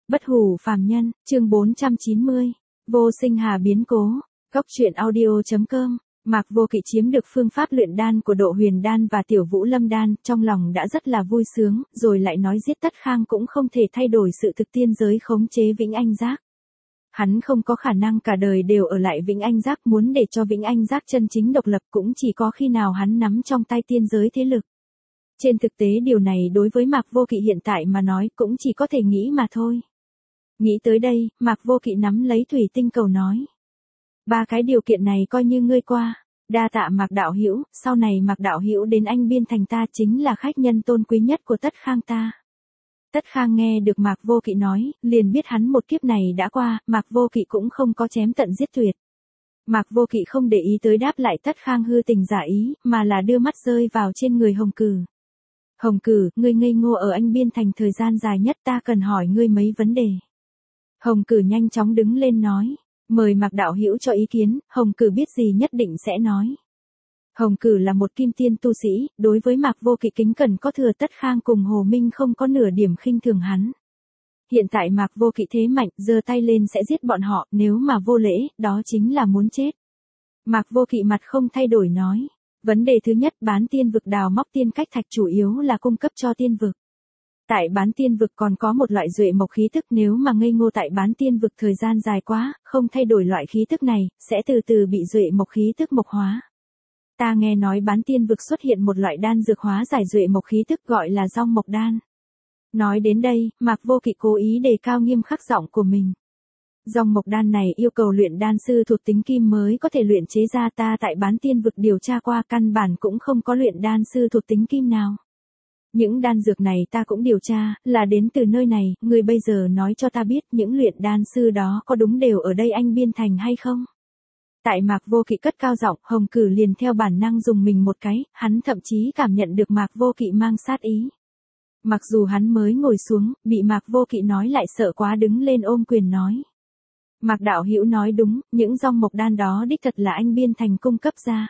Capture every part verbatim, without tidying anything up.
Bất hủ phàm nhân, chương bốn trăm chín mươi. Vô sinh hà biến cố. Cốc truyện audio chấm com. Mạc Vô Kỵ chiếm được phương pháp luyện đan của Độ Huyền đan và Tiểu Vũ Lâm đan, trong lòng đã rất là vui sướng, rồi lại nói giết Tất Khang cũng không thể thay đổi sự thực tiên giới khống chế Vĩnh Anh Giác. Hắn không có khả năng cả đời đều ở lại Vĩnh Anh Giác, muốn để cho Vĩnh Anh Giác chân chính độc lập cũng chỉ có khi nào hắn nắm trong tay tiên giới thế lực. Trên thực tế điều này đối với Mạc Vô Kỵ hiện tại mà nói cũng chỉ có thể nghĩ mà thôi. Nghĩ tới đây, Mạc Vô Kỵ nắm lấy thủy tinh cầu nói. Ba cái điều kiện này coi như ngươi qua, đa tạ Mạc đạo hữu, sau này Mạc đạo hữu đến Anh Biên Thành ta chính là khách nhân tôn quý nhất của Tất Khang ta. Tất Khang nghe được Mạc Vô Kỵ nói, liền biết hắn một kiếp này đã qua, Mạc Vô Kỵ cũng không có chém tận giết tuyệt. Mạc Vô Kỵ không để ý tới đáp lại Tất Khang hư tình giả ý, mà là đưa mắt rơi vào trên người Hồng Cử. Hồng Cử, ngươi ngây ngô ở Anh Biên Thành thời gian dài nhất, ta cần hỏi ngươi mấy vấn đề. Hồng Cử nhanh chóng đứng lên nói, mời Mạc đạo hữu cho ý kiến. Hồng Cử biết gì nhất định sẽ nói. Hồng Cử là một kim tiên tu sĩ, đối với Mạc Vô Kỵ kính cẩn có thừa. Tất Khang cùng Hồ Minh không có nửa điểm khinh thường hắn. Hiện tại Mạc Vô Kỵ thế mạnh, giơ tay lên sẽ giết bọn họ, nếu mà vô lễ, đó chính là muốn chết. Mạc Vô Kỵ mặt không thay đổi nói, vấn đề thứ nhất, bán tiên vực đào móc tiên cách thạch chủ yếu là cung cấp cho tiên vực. Tại bán tiên vực còn có một loại duệ mộc khí tức, nếu mà ngây ngô tại bán tiên vực thời gian dài quá, không thay đổi loại khí tức này, sẽ từ từ bị duệ mộc khí tức mộc hóa. Ta nghe nói bán tiên vực xuất hiện một loại đan dược hóa giải duệ mộc khí tức gọi là Dong Mộc đan. Nói đến đây, Mạc Vô Kỵ cố ý đề cao nghiêm khắc giọng của mình. Dong Mộc đan này yêu cầu luyện đan sư thuộc tính kim mới có thể luyện chế ra, ta tại bán tiên vực điều tra qua, căn bản cũng không có luyện đan sư thuộc tính kim nào. Những đan dược này ta cũng điều tra, là đến từ nơi này, người bây giờ nói cho ta biết những luyện đan sư đó có đúng đều ở đây Anh Biên Thành hay không? Tại Mạc Vô Kỵ cất cao giọng, Hồng Cử liền theo bản năng dùng mình một cái, hắn thậm chí cảm nhận được Mạc Vô Kỵ mang sát ý. Mặc dù hắn mới ngồi xuống, bị Mạc Vô Kỵ nói lại sợ quá đứng lên ôm quyền nói. Mạc đạo hữu nói đúng, những Dong Mộc đan đó đích thật là Anh Biên Thành cung cấp ra.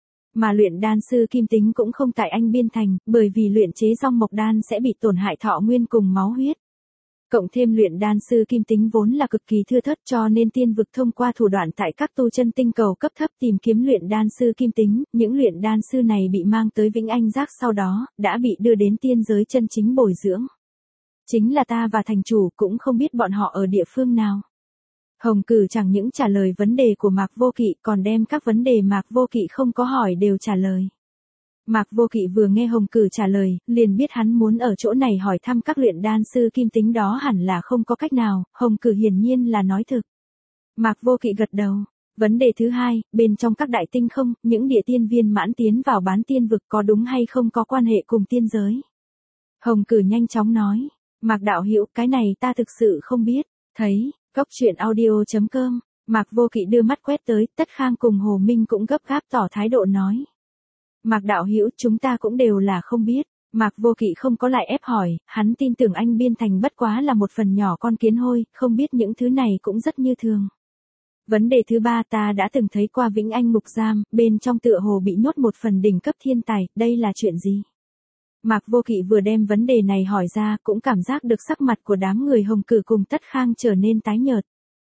Mà luyện đan sư kim tính cũng không tại Anh Biên Thành, bởi vì luyện chế Dong Mộc đan sẽ bị tổn hại thọ nguyên cùng máu huyết. Cộng thêm luyện đan sư kim tính vốn là cực kỳ thưa thớt, cho nên tiên vực thông qua thủ đoạn tại các tu chân tinh cầu cấp thấp tìm kiếm luyện đan sư kim tính, những luyện đan sư này bị mang tới Vĩnh Anh Giác, sau đó đã bị đưa đến tiên giới chân chính bồi dưỡng. Chính là ta và thành chủ cũng không biết bọn họ ở địa phương nào. Hồng Cử chẳng những trả lời vấn đề của Mạc Vô Kỵ, còn đem các vấn đề Mạc Vô Kỵ không có hỏi đều trả lời. Mạc Vô Kỵ vừa nghe Hồng Cử trả lời, liền biết hắn muốn ở chỗ này hỏi thăm các luyện đan sư kim tính đó hẳn là không có cách nào, Hồng Cử hiển nhiên là nói thực. Mạc Vô Kỵ gật đầu. Vấn đề thứ hai, bên trong các đại tinh không, những địa tiên viên mãn tiến vào bán tiên vực có đúng hay không có quan hệ cùng tiên giới? Hồng Cử nhanh chóng nói, Mạc đạo hữu, cái này ta thực sự không biết. Thấy, cốc truyện audio chấm com, Mạc Vô Kỵ đưa mắt quét tới, Tất Khang cùng Hồ Minh cũng gấp gáp tỏ thái độ nói. Mạc đạo hữu, chúng ta cũng đều là không biết. Mạc Vô Kỵ không có lại ép hỏi, hắn tin tưởng Anh Biên Thành bất quá là một phần nhỏ con kiến hôi, không biết những thứ này cũng rất như thường. Vấn đề thứ ba, ta đã từng thấy qua Vĩnh Anh ngục giam, bên trong tựa hồ bị nhốt một phần đỉnh cấp thiên tài, đây là chuyện gì? Mạc Vô Kỵ vừa đem vấn đề này hỏi ra, cũng cảm giác được sắc mặt của đám người Hồng Cử cùng Tất Khang trở nên tái nhợt.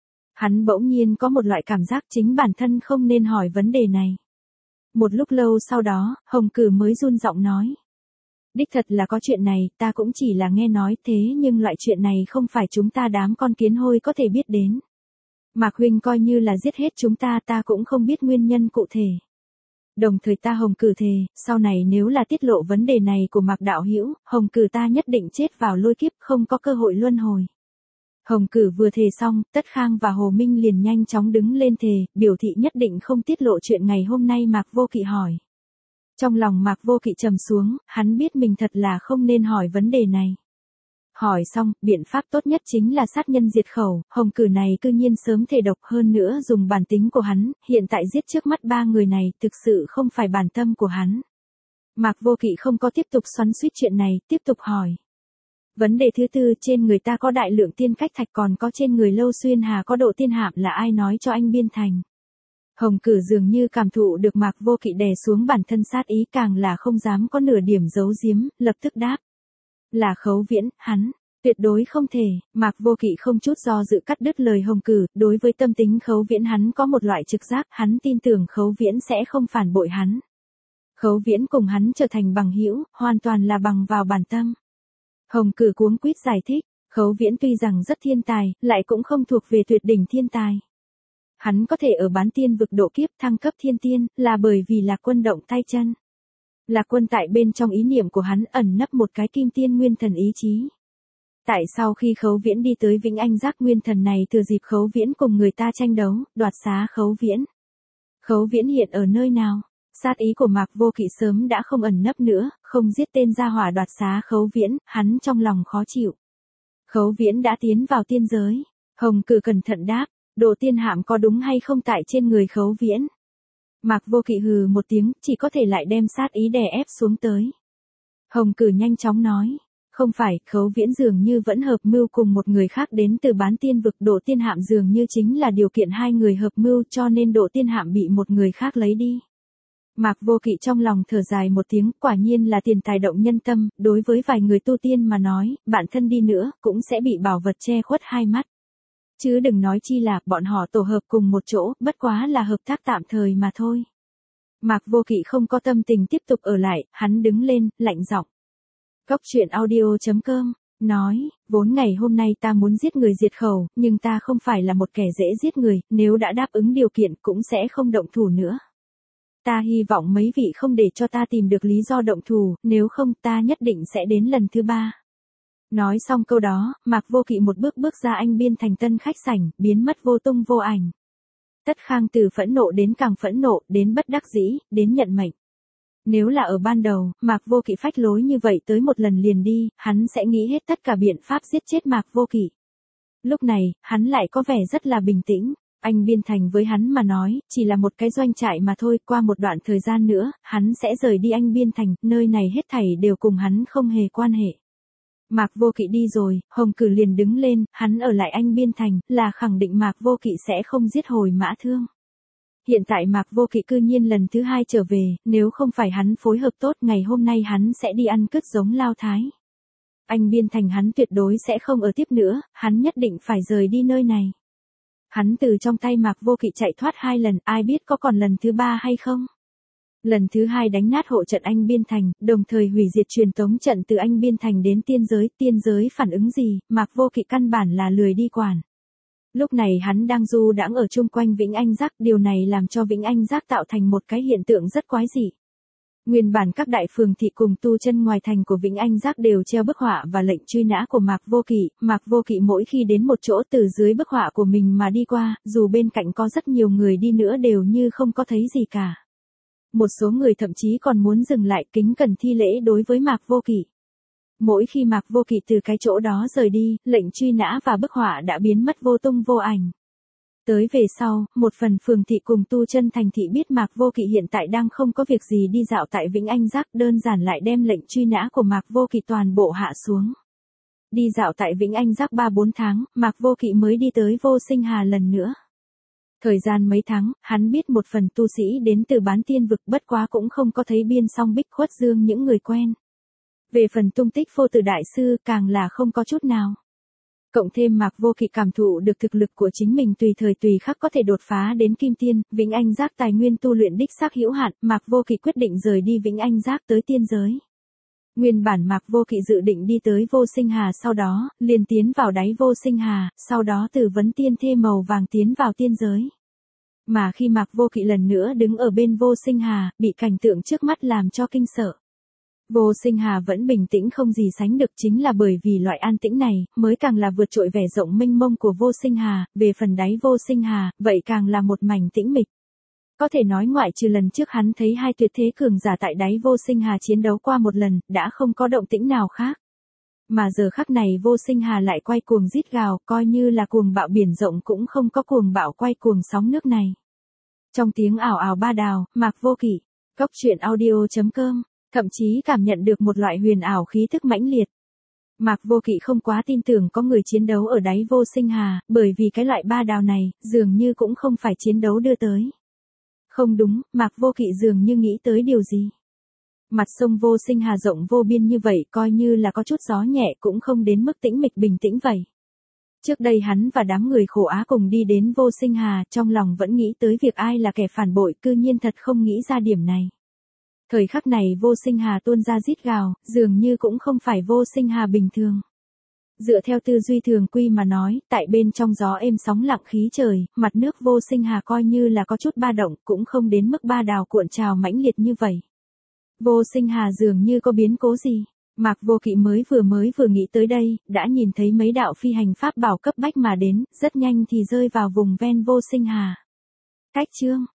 Hắn bỗng nhiên có một loại cảm giác chính bản thân không nên hỏi vấn đề này. Một lúc lâu sau đó, Hồng Cử mới run giọng nói. Đích thật là có chuyện này, ta cũng chỉ là nghe nói thế, nhưng loại chuyện này không phải chúng ta đám con kiến hôi có thể biết đến. Mạc huynh coi như là giết hết chúng ta, ta cũng không biết nguyên nhân cụ thể. Đồng thời ta Hồng Cử thề, sau này nếu là tiết lộ vấn đề này của Mạc đạo hữu, Hồng Cử ta nhất định chết vào lôi kiếp, không có cơ hội luân hồi. Hồng Cử vừa thề xong, Tất Khang và Hồ Minh liền nhanh chóng đứng lên thề, biểu thị nhất định không tiết lộ chuyện ngày hôm nay Mạc Vô Kỵ hỏi. Trong lòng Mạc Vô Kỵ trầm xuống, hắn biết mình thật là không nên hỏi vấn đề này. Hỏi xong, biện pháp tốt nhất chính là sát nhân diệt khẩu, Hồng Cử này cư nhiên sớm thề độc, hơn nữa dùng bản tính của hắn, hiện tại giết trước mắt ba người này thực sự không phải bản tâm của hắn. Mạc Vô Kỵ không có tiếp tục xoắn xuýt chuyện này, tiếp tục hỏi. Vấn đề thứ tư, trên người ta có đại lượng tiên cách thạch, còn có trên người Lâu Xuyên Hà có độ tiên hạm, là ai nói cho anh Biên Thành? Hồng Cử dường như cảm thụ được Mạc Vô Kỵ đè xuống bản thân sát ý, càng là không dám có nửa điểm giấu giếm, lập tức đáp. Là Khấu Viễn, hắn. Tuyệt đối không thể, Mạc Vô Kỵ không chút do dự cắt đứt lời Hồng Cử, đối với tâm tính Khấu Viễn hắn có một loại trực giác, hắn tin tưởng Khấu Viễn sẽ không phản bội hắn. Khấu Viễn cùng hắn trở thành bằng hữu, hoàn toàn là bằng vào bản tâm. Hồng Cử cuống quýt giải thích, Khấu Viễn tuy rằng rất thiên tài, lại cũng không thuộc về tuyệt đỉnh thiên tài. Hắn có thể ở bán tiên vực độ kiếp thăng cấp thiên tiên, là bởi vì Lạc Quân động tay chân. Lạc Quân tại bên trong ý niệm của hắn ẩn nấp một cái kim tiên nguyên thần ý chí. Tại sau khi Khấu Viễn đi tới Vĩnh Anh Giác, nguyên thần này thừa dịp Khấu Viễn cùng người ta tranh đấu, đoạt xá Khấu Viễn. Khấu Viễn hiện ở nơi nào? Sát ý của Mạc Vô Kỵ sớm đã không ẩn nấp nữa, không giết tên gia hỏa đoạt xá Khấu Viễn, hắn trong lòng khó chịu. Khấu Viễn đã tiến vào tiên giới. Hồng Cử cẩn thận đáp, Độ tiên hạm có đúng hay không tại trên người Khấu Viễn? Mạc Vô Kỵ hừ một tiếng, chỉ có thể lại đem sát ý đè ép xuống tới. Hồng Cử nhanh chóng nói, không phải, Khấu Viễn dường như vẫn hợp mưu cùng một người khác đến từ bán tiên vực, Độ tiên hạm dường như chính là điều kiện hai người hợp mưu, cho nên Độ tiên hạm bị một người khác lấy đi. Mạc Vô Kỵ trong lòng thở dài một tiếng, quả nhiên là tiền tài động nhân tâm, đối với vài người tu tiên mà nói, bản thân đi nữa, cũng sẽ bị bảo vật che khuất hai mắt. Chứ đừng nói chi là, bọn họ tổ hợp cùng một chỗ, bất quá là hợp tác tạm thời mà thôi. Mạc Vô Kỵ không có tâm tình tiếp tục ở lại, hắn đứng lên, lạnh giọng. Cốc truyện audio chấm com, nói, vốn ngày hôm nay ta muốn giết người diệt khẩu, nhưng ta không phải là một kẻ dễ giết người, nếu đã đáp ứng điều kiện cũng sẽ không động thủ nữa. Ta hy vọng mấy vị không để cho ta tìm được lý do động thủ, nếu không ta nhất định sẽ đến lần thứ ba. Nói xong câu đó, Mạc Vô Kỵ một bước bước ra Anh Biên Thành tân khách sảnh, biến mất vô tung vô ảnh. Tất Khang từ phẫn nộ đến càng phẫn nộ, đến bất đắc dĩ, đến nhận mệnh. Nếu là ở ban đầu, Mạc Vô Kỵ phách lối như vậy tới một lần liền đi, hắn sẽ nghĩ hết tất cả biện pháp giết chết Mạc Vô Kỵ. Lúc này, hắn lại có vẻ rất là bình tĩnh. Anh Biên Thành với hắn mà nói, chỉ là một cái doanh trại mà thôi, qua một đoạn thời gian nữa, hắn sẽ rời đi Anh Biên Thành, nơi này hết thảy đều cùng hắn không hề quan hệ. Mạc Vô Kỵ đi rồi, Hồng Cử liền đứng lên, hắn ở lại Anh Biên Thành, là khẳng định Mạc Vô Kỵ sẽ không giết hồi Mã Thương. Hiện tại Mạc Vô Kỵ cư nhiên lần thứ hai trở về, nếu không phải hắn phối hợp tốt, ngày hôm nay hắn sẽ đi ăn cứt giống Lao Thái. Anh Biên Thành hắn tuyệt đối sẽ không ở tiếp nữa, hắn nhất định phải rời đi nơi này. Hắn từ trong tay Mạc Vô Kỵ chạy thoát hai lần, ai biết có còn lần thứ ba hay không? Lần thứ hai đánh nát hộ trận Anh Biên Thành, đồng thời hủy diệt truyền tống trận từ Anh Biên Thành đến tiên giới, tiên giới phản ứng gì, Mạc Vô Kỵ căn bản là lười đi quản. Lúc này hắn đang du đãng ở chung quanh Vĩnh Anh Giác, điều này làm cho Vĩnh Anh Giác tạo thành một cái hiện tượng rất quái dị. Nguyên bản các đại phường thị cùng tu chân ngoài thành của Vĩnh Anh Giác đều treo bức họa và lệnh truy nã của Mạc Vô Kỵ, Mạc Vô Kỵ mỗi khi đến một chỗ từ dưới bức họa của mình mà đi qua, dù bên cạnh có rất nhiều người đi nữa đều như không có thấy gì cả. Một số người thậm chí còn muốn dừng lại kính cẩn thi lễ đối với Mạc Vô Kỵ. Mỗi khi Mạc Vô Kỵ từ cái chỗ đó rời đi, lệnh truy nã và bức họa đã biến mất vô tung vô ảnh. Tới về sau, một phần phường thị cùng tu chân thành thị biết Mạc Vô Kỵ hiện tại đang không có việc gì đi dạo tại Vĩnh Anh Giác, đơn giản lại đem lệnh truy nã của Mạc Vô Kỵ toàn bộ hạ xuống. Đi dạo tại Vĩnh Anh Giác ba bốn tháng, Mạc Vô Kỵ mới đi tới Vô Sinh Hà lần nữa. Thời gian mấy tháng, hắn biết một phần tu sĩ đến từ bán tiên vực, bất quá cũng không có thấy Biên Song Bích Khuất Dương những người quen. Về phần tung tích Phô Tử Đại Sư càng là không có chút nào. Cộng thêm Mạc Vô Kỵ cảm thụ được thực lực của chính mình tùy thời tùy khắc có thể đột phá đến kim tiên, Vĩnh Anh Giác tài nguyên tu luyện đích xác hữu hạn, Mạc Vô Kỵ quyết định rời đi Vĩnh Anh Giác tới tiên giới. Nguyên bản Mạc Vô Kỵ dự định đi tới Vô Sinh Hà, sau đó, liền tiến vào đáy Vô Sinh Hà, sau đó từ vấn tiên thê màu vàng tiến vào tiên giới. Mà khi Mạc Vô Kỵ lần nữa đứng ở bên Vô Sinh Hà, bị cảnh tượng trước mắt làm cho kinh sợ. Vô Sinh Hà vẫn bình tĩnh không gì sánh được, chính là bởi vì loại an tĩnh này, mới càng là vượt trội vẻ rộng mênh mông của Vô Sinh Hà, về phần đáy Vô Sinh Hà, vậy càng là một mảnh tĩnh mịch. Có thể nói ngoại trừ lần trước hắn thấy hai tuyệt thế cường giả tại đáy Vô Sinh Hà chiến đấu qua một lần, đã không có động tĩnh nào khác. Mà giờ khắc này Vô Sinh Hà lại quay cuồng rít gào, coi như là cuồng bạo biển rộng cũng không có cuồng bạo quay cuồng sóng nước này. Trong tiếng ảo ảo ba đào, Mạc Vô Kỵ, cốc truyện audio chấm com, thậm chí cảm nhận được một loại huyền ảo khí thức mãnh liệt. Mạc Vô Kỵ không quá tin tưởng có người chiến đấu ở đáy Vô Sinh Hà, bởi vì cái loại ba đào này, dường như cũng không phải chiến đấu đưa tới. Không đúng, Mạc Vô Kỵ dường như nghĩ tới điều gì. Mặt sông Vô Sinh Hà rộng vô biên như vậy, coi như là có chút gió nhẹ cũng không đến mức tĩnh mịch bình tĩnh vậy. Trước đây hắn và đám người khổ á cùng đi đến Vô Sinh Hà, trong lòng vẫn nghĩ tới việc ai là kẻ phản bội, cư nhiên thật không nghĩ ra điểm này. Thời khắc này Vô Sinh Hà tuôn ra rít gào, dường như cũng không phải Vô Sinh Hà bình thường. Dựa theo tư duy thường quy mà nói, tại bên trong gió êm sóng lặng khí trời, mặt nước Vô Sinh Hà coi như là có chút ba động, cũng không đến mức ba đào cuộn trào mãnh liệt như vậy. Vô Sinh Hà dường như có biến cố gì. Mạc Vô Kỵ mới vừa mới vừa nghĩ tới đây, đã nhìn thấy mấy đạo phi hành pháp bảo cấp bách mà đến, rất nhanh thì rơi vào vùng ven Vô Sinh Hà. Cách chương